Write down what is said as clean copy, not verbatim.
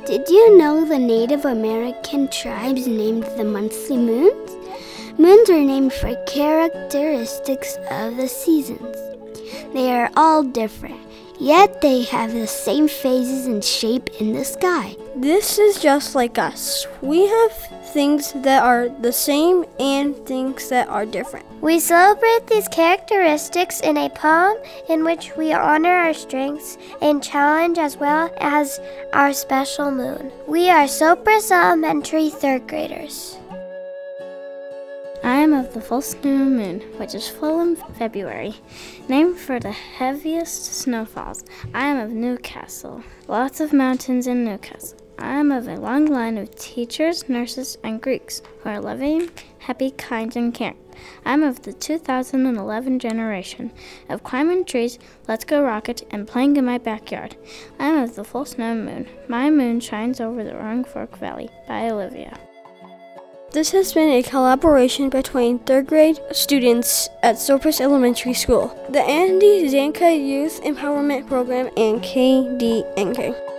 Did you know the Native American tribes named the monthly moons? Moons are named for characteristics of the seasons. They are all different, yet they have the same phases and shape in the sky. This is just like us. We have things that are the same and things that are different. We celebrate these characteristics in a poem in which we honor our strengths and challenge as well as our special moon. We are Sopris Elementary 3rd graders. I am of the full new moon, which is full in February, named for the heaviest snowfalls. I am of Newcastle. Lots of mountains in Newcastle. I am of a long line of teachers, nurses, and Greeks who are loving, happy, kind, and caring. I am of the 2011 generation of climbing trees, Let's Go Rocket, and playing in my backyard. I am of the full snow moon. My moon shines over the Roaring Fork Valley by Olivia. This has been a collaboration between 3rd grade students at Sopris Elementary School, the Andy Zanka Youth Empowerment Program, and KDNK.